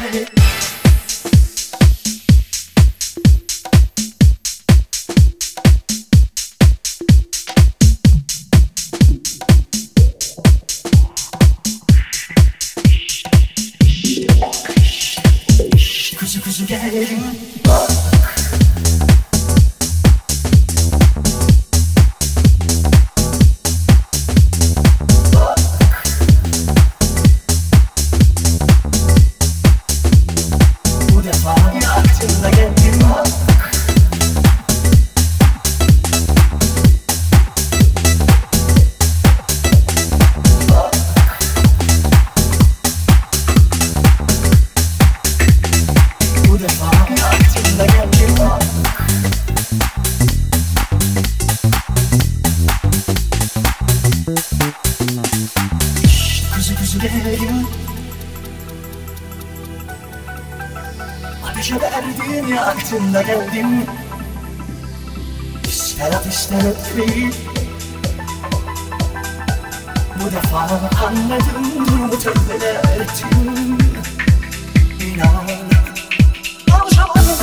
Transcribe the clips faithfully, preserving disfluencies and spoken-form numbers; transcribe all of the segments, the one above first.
Ateşe verdim yaktığında geldim. İster at ister ötmeyi. Bu defa anladım durumu tövbeler ettim. İnan alışamadım.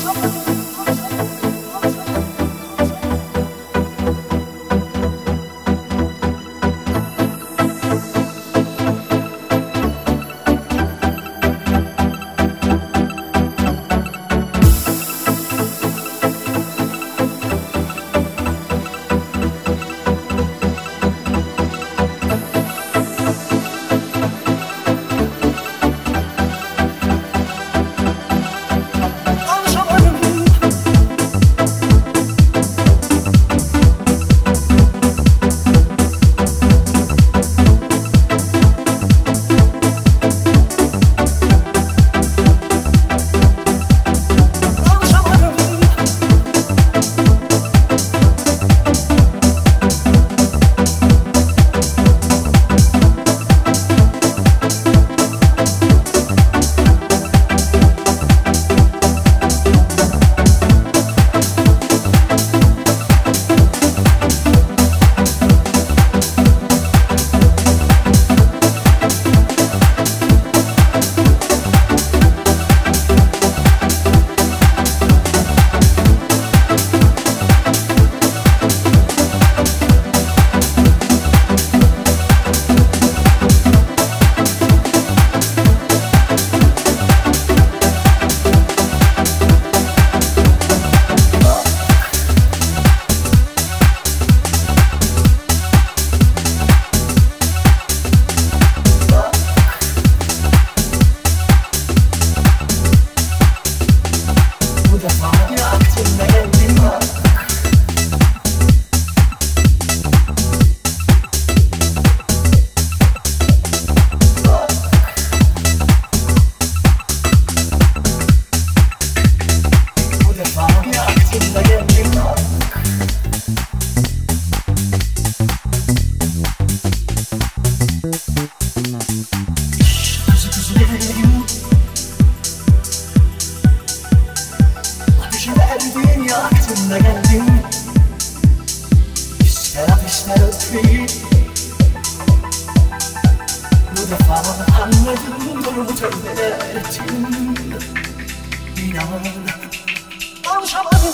Yaktığında geldim. İster at ister ötmeyi. Bu defa anladım durumu tövbeler ettim. İnan alışamadım.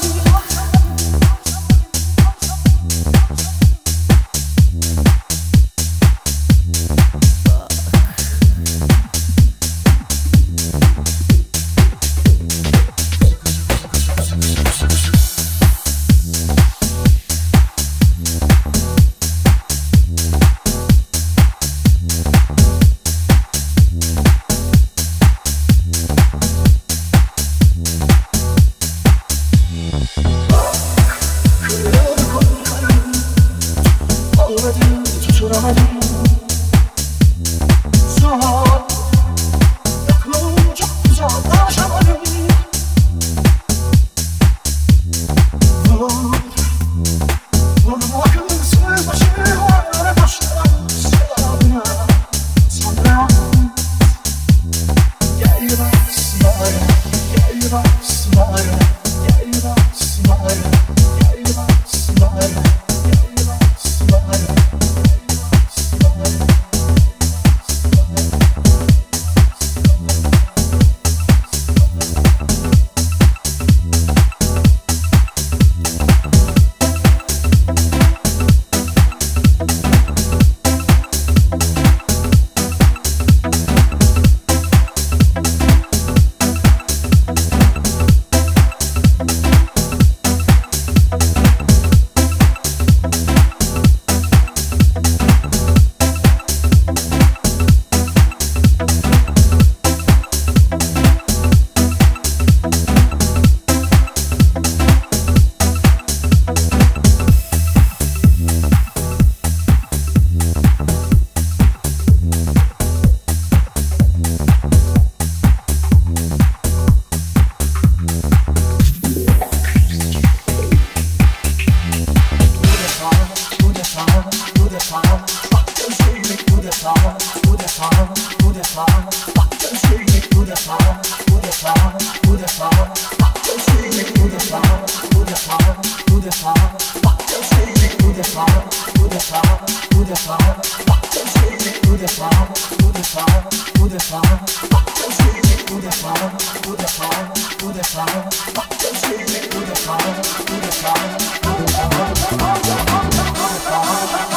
defa, bu defa bak gözlerine bu defa, bu defa, bu defa bak gözlerine bu defa, bu defa, bu defa bak gözlerine bu defa, bu defa, bu defa bak gözlerine bu defa, bu defa, bu defa bak gözlerine bu defa, bu defa, bu defa bak gözlerine bu defa, bu defa, bu defa, bu defa.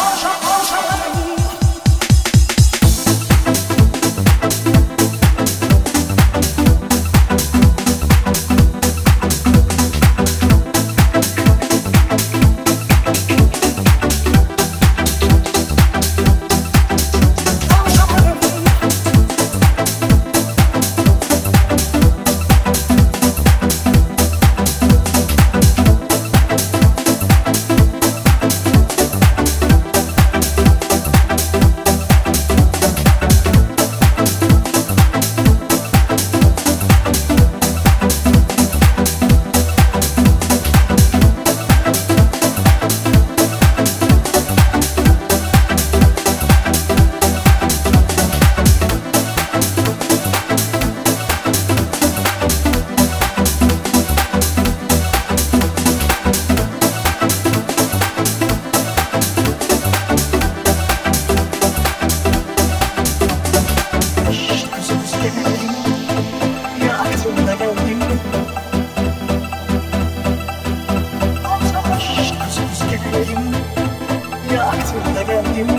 Yaktığında geldim.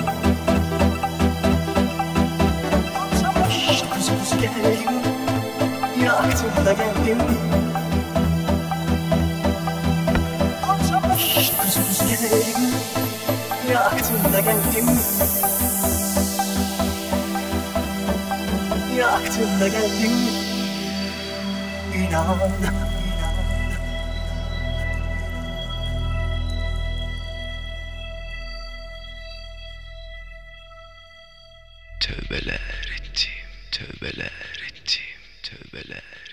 Kuzu kuzu geldim. Yaktığında geldim. Kuzu kuzu geldim. Yaktığında geldim. Yaktığında geldim. İnan. Tövbeler ettim, tövbeler ettim, tövbeler.